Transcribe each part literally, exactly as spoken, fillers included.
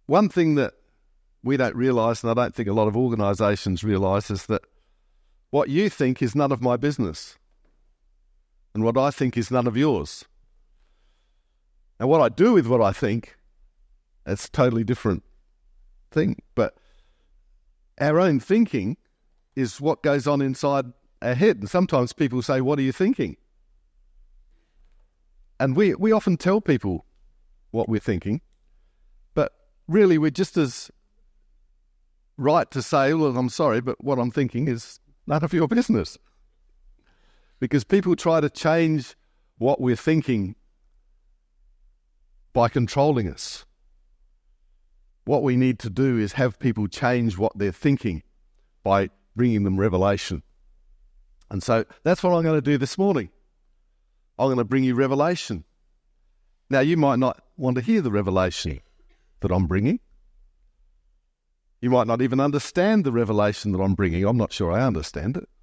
one thing that we don't realise, and I don't think a lot of organisations realise, is that what you think is none of my business, and what I think is none of yours. And what I do with what I think, it's a totally different thing. But our own thinking is what goes on inside our head. And sometimes people say, what are you thinking? And we, we often tell people what we're thinking, but really we're just as right to say, well, I'm sorry, but what I'm thinking is none of your business. Because people try to change what we're thinking by controlling us. What we need to do is have people change what they're thinking by bringing them revelation. And so that's what I'm going to do this morning. I'm going to bring you revelation. Now, you might not want to hear the revelation that I'm bringing. You might not even understand the revelation that I'm bringing. I'm not sure I understand it.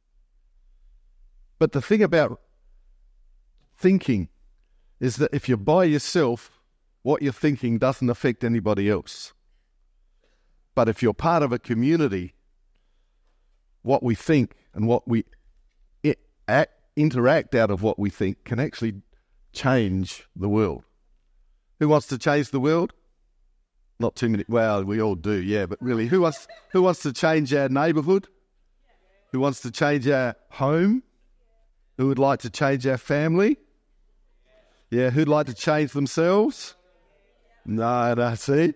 But the thing about thinking is that if you're by yourself, what you're thinking doesn't affect anybody else. But if you're part of a community, what we think and what we it, act, interact out of what we think can actually change the world. Who wants to change the world? Not too many. Well, we all do, yeah. But really, who wants who wants to change our neighbourhood? Who wants to change our home? Who would like to change our family? Yeah, who'd like to change themselves? No, no, see?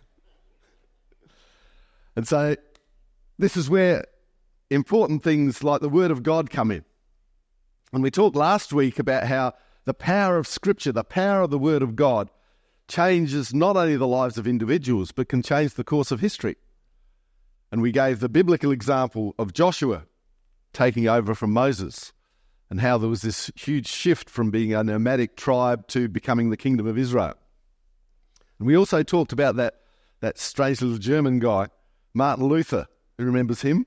And so this is where important things like the Word of God come in. And we talked last week about how the power of Scripture, the power of the Word of God, changes not only the lives of individuals, but can change the course of history. And we gave the biblical example of Joshua taking over from Moses, and how there was this huge shift from being a nomadic tribe to becoming the kingdom of Israel. And we also talked about that, that strange little German guy, Martin Luther. Who remembers him?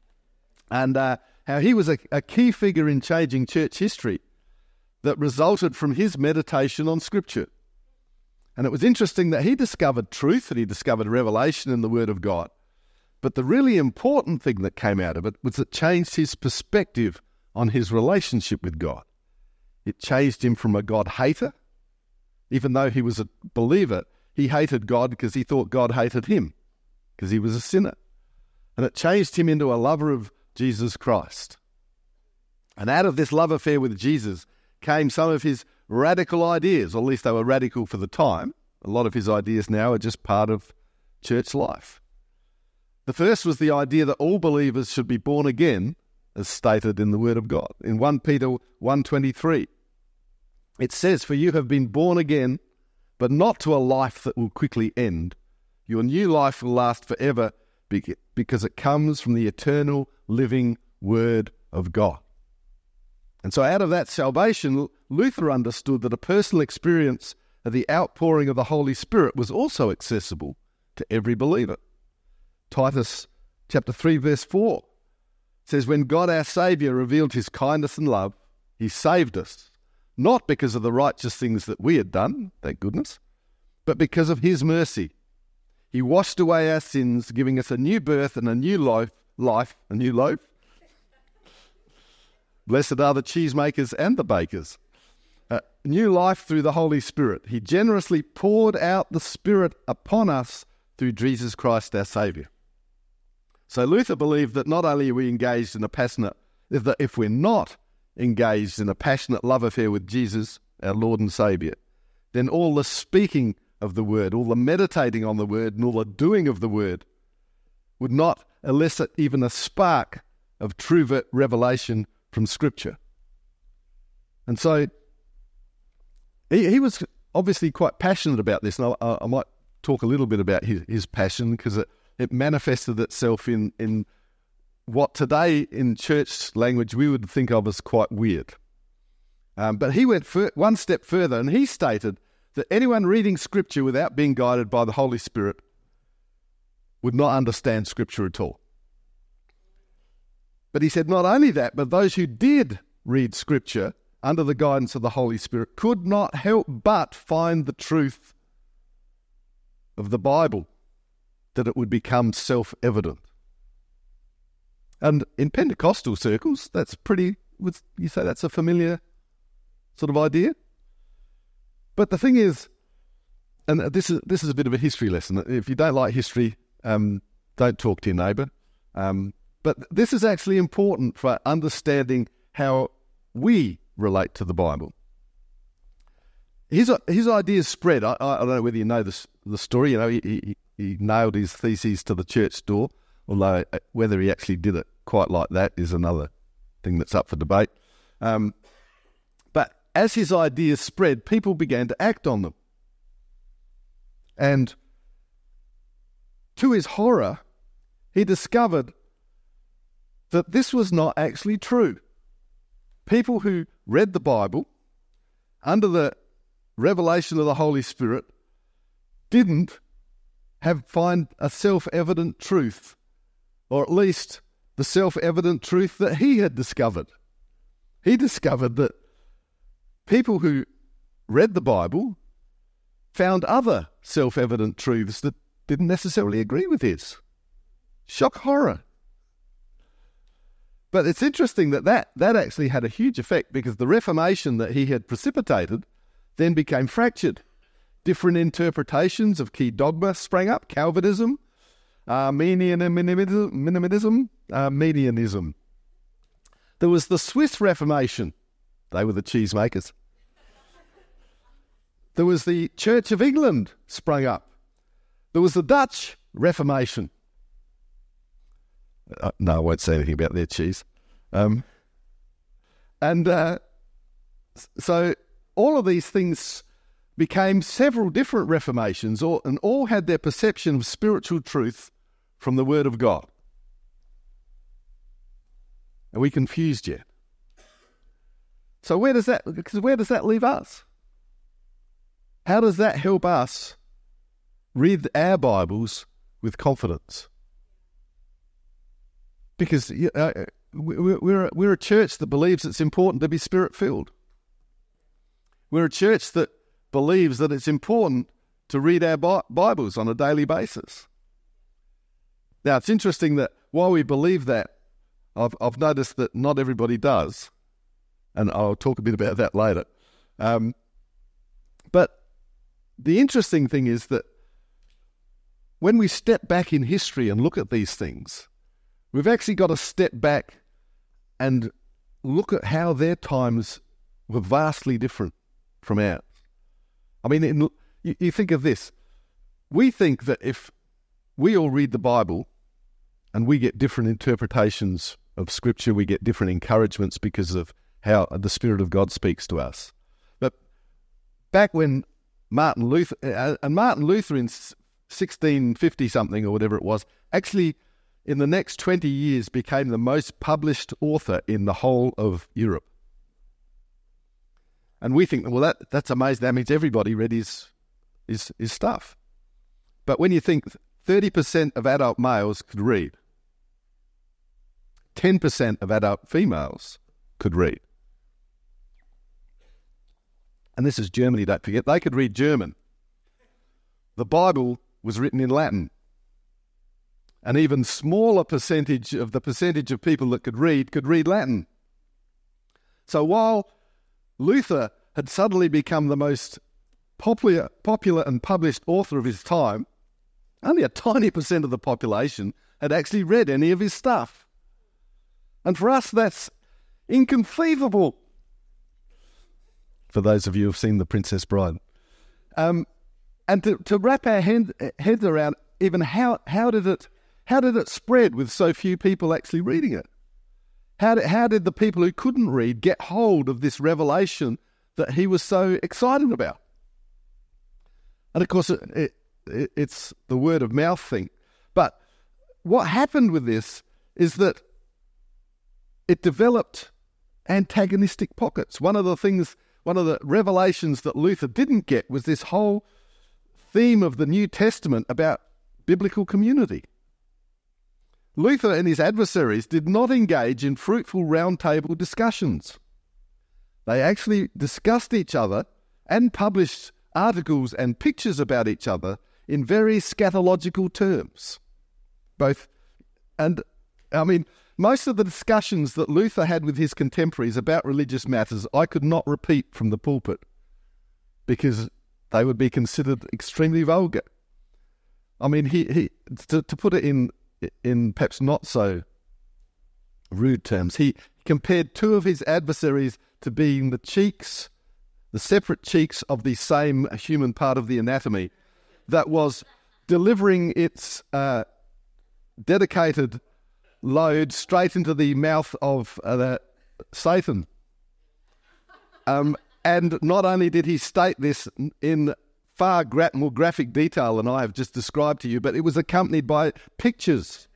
And uh, how he was a, a key figure in changing church history that resulted from his meditation on Scripture. And it was interesting that he discovered truth, and he discovered revelation in the Word of God. But the really important thing that came out of it was it changed his perspective on his relationship with God. It changed him from a God hater. Even though he was a believer, he hated God because he thought God hated him, because he was a sinner. And it changed him into a lover of Jesus Christ. And out of this love affair with Jesus came some of his radical ideas, or at least they were radical for the time. A lot of his ideas now are just part of church life. The first was the idea that all believers should be born again, as stated in the Word of God. In First Peter one twenty-three, it says, "For you have been born again, but not to a life that will quickly end. Your new life will last forever because it comes from the eternal living Word of God." And so out of that salvation, Luther understood that a personal experience of the outpouring of the Holy Spirit was also accessible to every believer. Titus chapter three verse four says, "When God our Saviour revealed his kindness and love, he saved us, not because of the righteous things that we had done, thank goodness, but because of his mercy. He washed away our sins, giving us a new birth and a new life, life, a new loaf. Blessed are the cheesemakers and the bakers. A new life through the Holy Spirit. He generously poured out the Spirit upon us through Jesus Christ our Saviour." So Luther believed that not only are we engaged in a passionate, if, the, if we're not engaged in a passionate love affair with Jesus, our Lord and Saviour, then all the speaking of the Word, all the meditating on the Word, and all the doing of the Word would not elicit even a spark of true revelation from Scripture. And so he, he was obviously quite passionate about this, and I, I might talk a little bit about his, his passion, because it, it manifested itself in, in what today in church language we would think of as quite weird. Um, but he went fur- one step further, and he stated that anyone reading Scripture without being guided by the Holy Spirit would not understand Scripture at all. But he said not only that, but those who did read Scripture under the guidance of the Holy Spirit could not help but find the truth of of the Bible that it would become self-evident. And in Pentecostal circles, that's pretty, would you say that's a familiar sort of idea? But the thing is, and this is this is a bit of a history lesson. If you don't like history, um, don't talk to your neighbour. Um, but this is actually important for understanding how we relate to the Bible. His his ideas spread. I, I don't know whether you know this, the story. You know, he, he, he nailed his theses to the church door, although whether he actually did it quite like that is another thing that's up for debate. Um, but as his ideas spread, people began to act on them. And to his horror, he discovered that this was not actually true. People who read the Bible under the revelation of the Holy Spirit didn't have find a self-evident truth, or at least the self-evident truth that he had discovered. He discovered that people who read the Bible found other self-evident truths that didn't necessarily agree with his. Shock horror. But it's interesting that, that that actually had a huge effect, because the Reformation that he had precipitated then became fractured. Different interpretations of key dogma sprang up: Calvinism, Arminianism, Minimalism, Arminianism. There was the Swiss Reformation. They were the cheesemakers. There was the Church of England sprung up. There was the Dutch Reformation. Uh, no, I won't say anything about their cheese. Um, and uh, so all of these things became several different reformations, all, and all had their perception of spiritual truth from the Word of God. Are we confused yet? So where does that, because where does that leave us? How does that help us read our Bibles with confidence? Because uh, we're, we're a church that believes it's important to be Spirit-filled. We're a church that believes that it's important to read our Bibles on a daily basis. Now, it's interesting that while we believe that, I've, I've noticed that not everybody does, and I'll talk a bit about that later. Um, but the interesting thing is that when we step back in history and look at these things, we've actually got to step back and look at how their times were vastly different from ours. I mean, in, you, you think of this. We think that if we all read the Bible and we get different interpretations of Scripture, we get different encouragements because of how the Spirit of God speaks to us. But back when Martin Luther, uh, and Martin Luther in sixteen fifty something or whatever it was, actually in the next twenty years became the most published author in the whole of Europe. And we think, well, that that's amazing. That means everybody read his, his, his stuff. But when you think thirty percent of adult males could read, ten percent of adult females could read. And this is Germany, don't forget. They could read German. The Bible was written in Latin. An even smaller percentage of the percentage of people that could read could read Latin. So while Luther had suddenly become the most popular, popular and published author of his time, only a tiny percent of the population had actually read any of his stuff. And for us, that's inconceivable. For those of you who have seen The Princess Bride. Um, and to, to wrap our hand, heads around even how, how did it how did it spread with so few people actually reading it? How did, how did the people who couldn't read get hold of this revelation that he was so excited about? And of course, it, it, it's the word of mouth thing. But what happened with this is that it developed antagonistic pockets. One of the things, one of the revelations that Luther didn't get was this whole theme of the New Testament about biblical community. Luther and his adversaries did not engage in fruitful roundtable discussions. They actually discussed each other and published articles and pictures about each other in very scatological terms. Both, and I mean, most of the discussions that Luther had with his contemporaries about religious matters, I could not repeat from the pulpit because they would be considered extremely vulgar. I mean, he, he to, to put it in in perhaps not so rude terms, he compared two of his adversaries to being the cheeks, the separate cheeks of the same human part of the anatomy that was delivering its uh, dedicated load straight into the mouth of uh, the Satan. Um, and not only did he state this in far gra- more graphic detail than I have just described to you, but it was accompanied by pictures,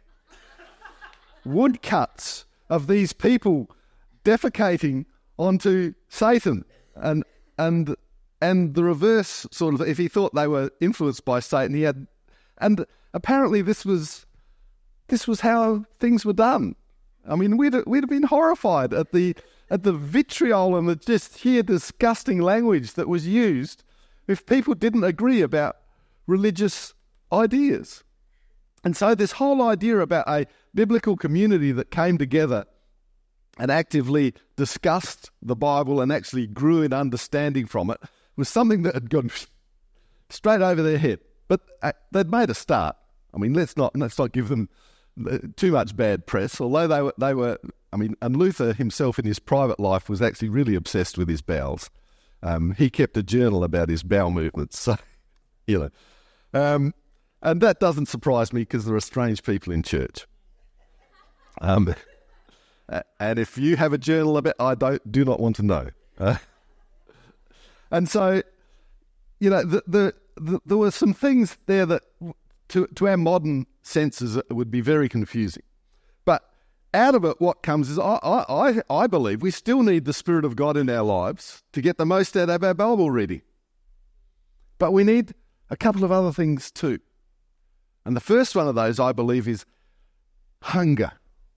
woodcuts of these people defecating onto Satan, and and and the reverse sort of, if he thought they were influenced by Satan, he had, and apparently this was this was how things were done. I mean, we'd we'd have been horrified at the at the vitriol and the just sheer disgusting language that was used if people didn't agree about religious ideas. And so this whole idea about a biblical community that came together and actively discussed the Bible and actually grew in understanding from it was something that had gone straight over their head. But uh, they'd made a start. I mean, let's not let's not give them too much bad press. Although they were, they were. I mean, and Luther himself in his private life was actually really obsessed with his bowels. Um, he kept a journal about his bowel movements. So, you know, um, and that doesn't surprise me because there are strange people in church. Um. And if you have a journal about, I don't, do not want to know. Uh, and so, you know, the, the, the, there were some things there that, to to our modern senses, would be very confusing. But out of it, what comes is, I, I, I believe we still need the Spirit of God in our lives to get the most out of our Bible reading. But we need a couple of other things too. And the first one of those, I believe, is hunger.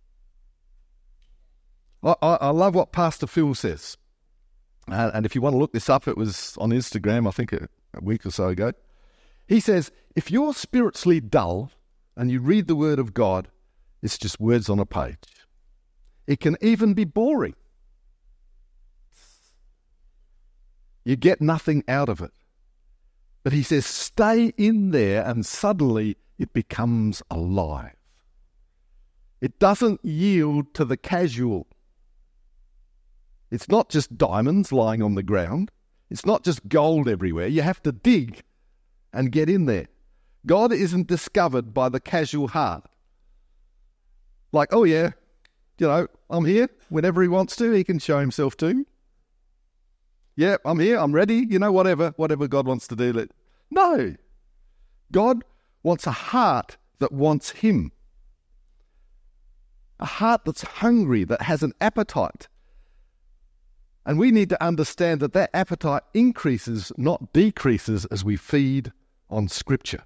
I, I love what Pastor Phil says. Uh, and if you want to look this up, it was on Instagram, I think a, a week or so ago. He says, if you're spiritually dull and you read the Word of God, it's just words on a page. It can even be boring. You get nothing out of it. But he says, stay in there and suddenly it becomes alive. It doesn't yield to the casual. It's not just diamonds lying on the ground. It's not just gold everywhere. You have to dig and get in there. God isn't discovered by the casual heart. Like, oh yeah, you know, I'm here. Whenever he wants to, he can show himself to me. Yeah, I'm here. I'm ready. You know, whatever, whatever God wants to do. Let... No. God wants a heart that wants him. A heart that's hungry, that has an appetite. And we need to understand that that appetite increases, not decreases, as we feed on Scripture.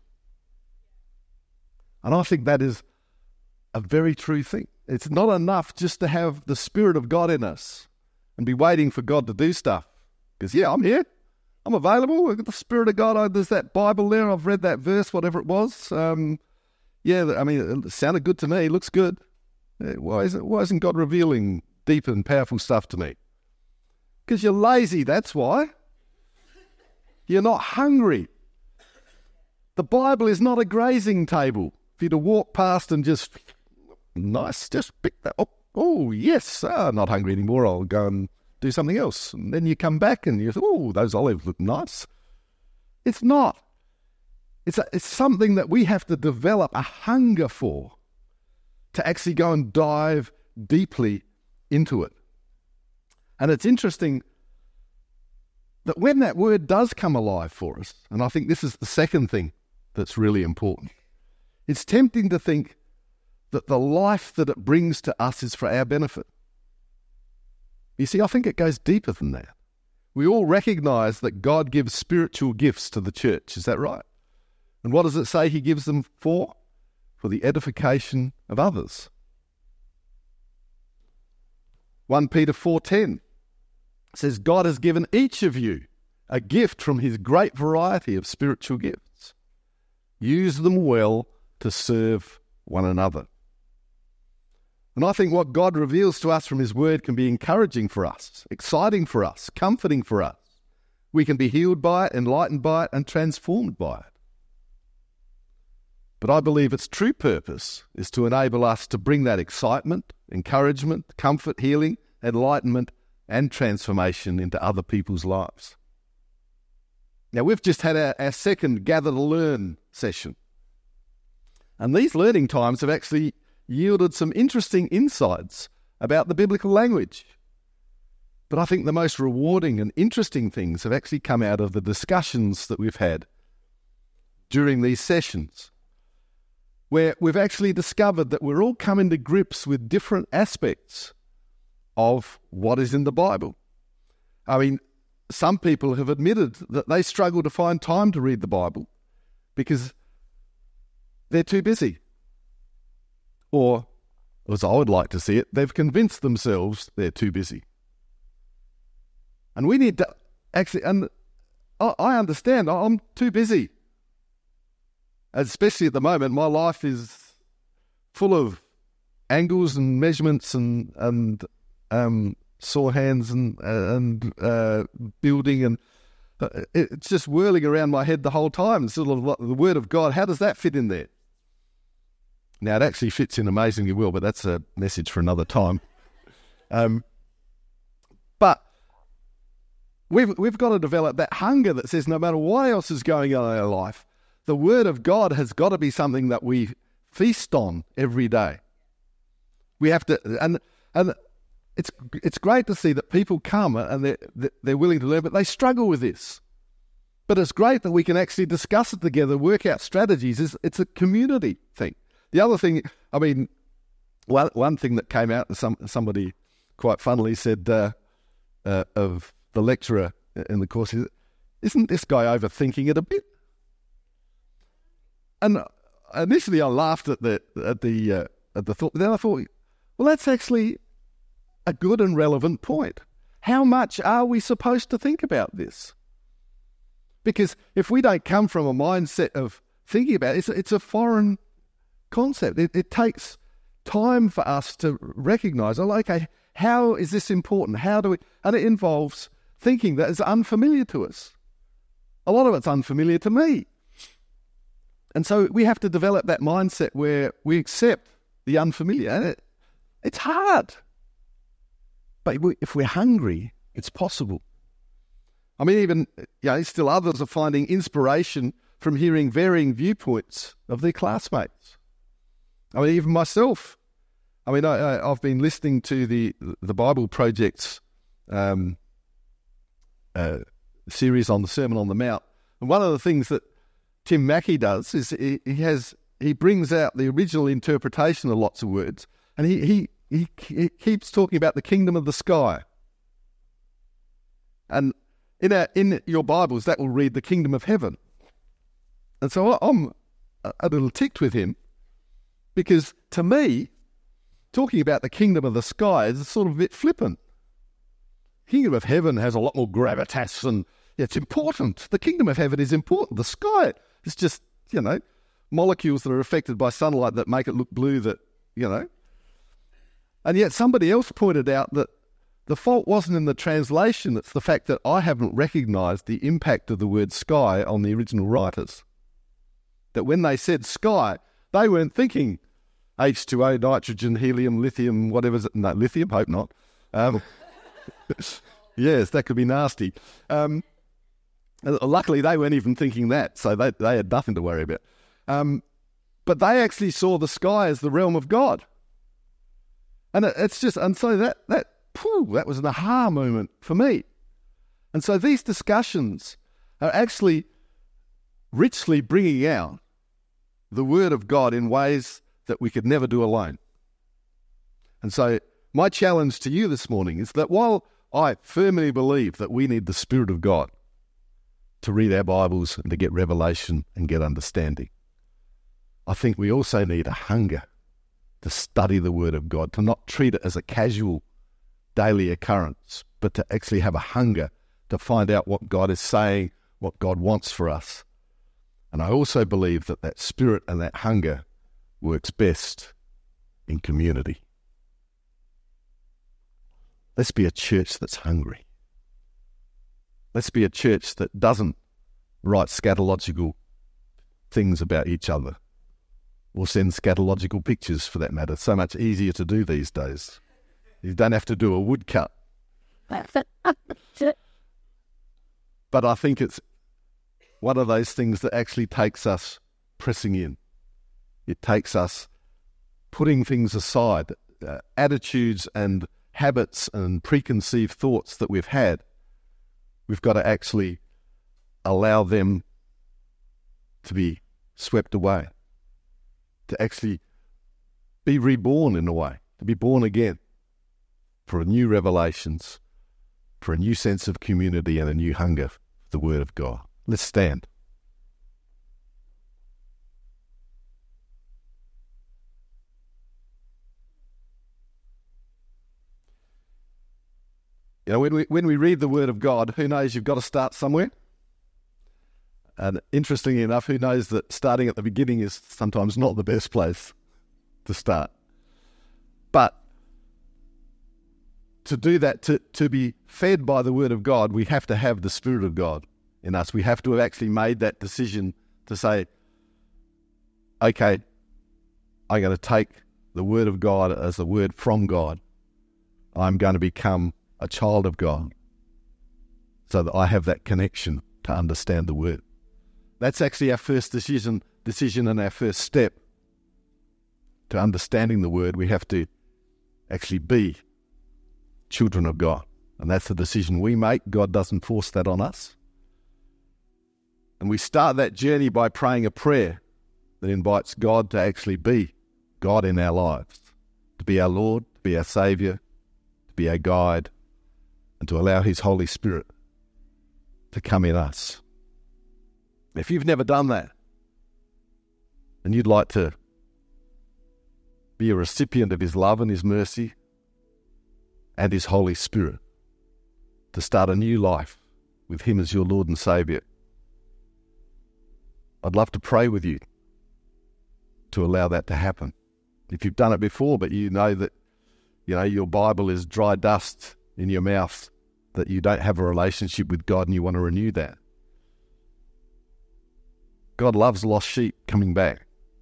And I think that is a very true thing. It's not enough just to have the Spirit of God in us and be waiting for God to do stuff. Because, yeah, I'm here. I'm available. I've got the Spirit of God. Oh, there's that Bible there. I've read that verse, whatever it was. Um, yeah, I mean, it sounded good to me. It looks good. Why isn't, why isn't God revealing deep and powerful stuff to me? Because you're lazy, that's why. You're not hungry. The Bible is not a grazing table for you to walk past and just, nice, just pick that up. Oh, yes, ah, not hungry anymore. I'll go and do something else. And then you come back and you say, oh, those olives look nice. It's not. It's, a, it's something that we have to develop a hunger for, to actually go and dive deeply into it. And it's interesting that when that word does come alive for us, and I think this is the second thing that's really important, it's tempting to think that the life that it brings to us is for our benefit. You see, I think it goes deeper than that. We all recognize that God gives spiritual gifts to the church, is that right? And what does it say he gives them for? For the edification of others. First Peter four ten says, God has given each of you a gift from his great variety of spiritual gifts. use them well to serve one another. And I think what God reveals to us from his word can be encouraging for us, exciting for us, comforting for us. We can be healed by it, enlightened by it, and transformed by it. But I believe its true purpose is to enable us to bring that excitement, encouragement, comfort, healing, enlightenment, and transformation into other people's lives. Now, we've just had our, our second Gather to Learn session. And these learning times have actually yielded some interesting insights about the biblical language. But I think the most rewarding and interesting things have actually come out of the discussions that we've had during these sessions, where we've actually discovered that we're all coming to grips with different aspects of what is in the Bible. I mean, some people have admitted that they struggle to find time to read the Bible because they're too busy. Or, as I would like to see it, they've convinced themselves they're too busy. And we need to actually, and I understand, I'm too busy. Especially at the moment, my life is full of angles and measurements and and um, sore hands and and uh, building, and it's just whirling around my head the whole time. It's sort of like the Word of God. How does that fit in there? Now, it actually fits in amazingly well, but that's a message for another time. Um, but we've we've got to develop that hunger that says no matter what else is going on in our life, the Word of God has got to be something that we feast on every day. We have to, and and it's it's great to see that people come and they're they're willing to learn, but they struggle with this. But it's great that we can actually discuss it together, work out strategies. It's, it's a community thing. The other thing, I mean, one one thing that came out, some somebody quite funnily said uh, uh, of the lecturer in the course, isn't this guy overthinking it a bit? And initially, I laughed at the at the uh, at the thought. But then I thought, well, that's actually a good and relevant point. How much are we supposed to think about this? Because if we don't come from a mindset of thinking about it, it's, it's a foreign concept. It, it takes time for us to recognise, oh, okay, how is this important? How do we? And it involves thinking that is unfamiliar to us. A lot of it's unfamiliar to me. And so we have to develop that mindset where we accept the unfamiliar. And it, it's hard. But if we're hungry, it's possible. I mean, even, you know, still others are finding inspiration from hearing varying viewpoints of their classmates. I mean, even myself. I mean, I, I've been listening to the the Bible Project's um, uh, series on the Sermon on the Mount. And one of the things that Tim Mackey does is he, he has he brings out the original interpretation of lots of words, and he, he he he keeps talking about the kingdom of the sky. And in a, in your Bibles, that will read the kingdom of heaven. And so I'm a little ticked with him, because to me, talking about the kingdom of the sky is sort of a bit flippant. Kingdom of heaven has a lot more gravitas, and it's important. The kingdom of heaven is important. The sky is just, you know, molecules that are affected by sunlight that make it look blue, that, you know. And yet somebody else pointed out that the fault wasn't in the translation, it's the fact that I haven't recognised the impact of the word sky on the original writers. That when they said sky, they weren't thinking H two O, nitrogen, helium, lithium, whatever's it. No, lithium, hope not. Um, yes, that could be nasty. Um, luckily, they weren't even thinking that, so they, they had nothing to worry about. Um, but they actually saw the sky as the realm of God. And it, it's just, and so that, that, Whew, that was an aha moment for me. And so these discussions are actually richly bringing out the Word of God in ways that we could never do alone. And so my challenge to you this morning is that while I firmly believe that we need the Spirit of God to read our Bibles and to get revelation and get understanding, I think we also need a hunger to study the Word of God, to not treat it as a casual daily occurrence, but to actually have a hunger to find out what God is saying, what God wants for us. And I also believe that that spirit and that hunger works best in community. Let's be a church that's hungry. Let's be a church that doesn't write scatological things about each other or send scatological pictures, for that matter. It's so much easier to do these days. You don't have to do a woodcut. But I think it's one of those things that actually takes us pressing in. It takes us putting things aside, uh, attitudes and habits and preconceived thoughts that we've had. We've got to actually allow them to be swept away, to actually be reborn in a way, to be born again for new revelations, for a new sense of community and a new hunger for the Word of God. Let's stand. You know, when we when we read the Word of God, who knows, you've got to start somewhere. And interestingly enough, who knows that starting at the beginning is sometimes not the best place to start. But to do that, to, to be fed by the Word of God, we have to have the Spirit of God in us. We have to have actually made that decision to say, okay, I'm going to take the Word of God as the word from God. I'm going to become a child of God so that I have that connection to understand the Word. That's actually our first decision, decision and our first step to understanding the Word. We have to actually be children of God. And that's the decision we make. God doesn't force that on us. And we start that journey by praying a prayer that invites God to actually be God in our lives, to be our Lord, to be our Saviour, to be our guide, and to allow His Holy Spirit to come in us. If you've never done that, and you'd like to be a recipient of His love and His mercy and His Holy Spirit, to start a new life with Him as your Lord and Saviour, I'd love to pray with you to allow that to happen. If you've done it before, but you know that, you know, your Bible is dry dust in your mouth, that you don't have a relationship with God and you want to renew that. God loves lost sheep coming back.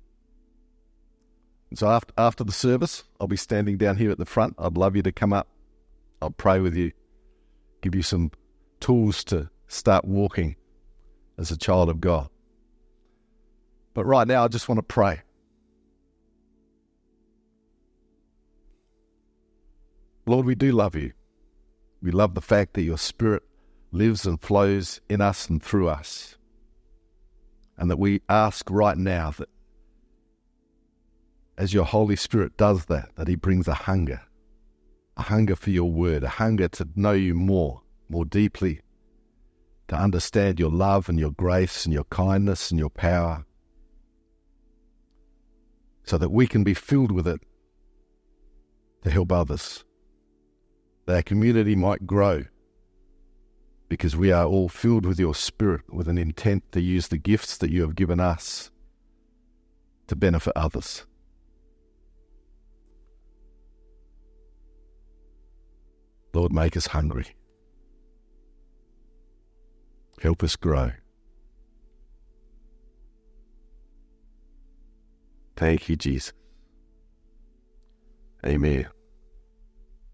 And so after, after the service, I'll be standing down here at the front. I'd love you to come up. I'll pray with you, give you some tools to start walking as a child of God. But right now, I just want to pray. Lord, we do love you. We love the fact that your Spirit lives and flows in us and through us. And that we ask right now that as your Holy Spirit does that, that He brings a hunger, a hunger for your word, a hunger to know you more, more deeply, to understand your love and your grace and your kindness and your power, so that we can be filled with it to help others, that our community might grow, because we are all filled with your Spirit with an intent to use the gifts that you have given us to benefit others. Lord, make us hungry. Help us grow. Thank you, Jesus. Amen.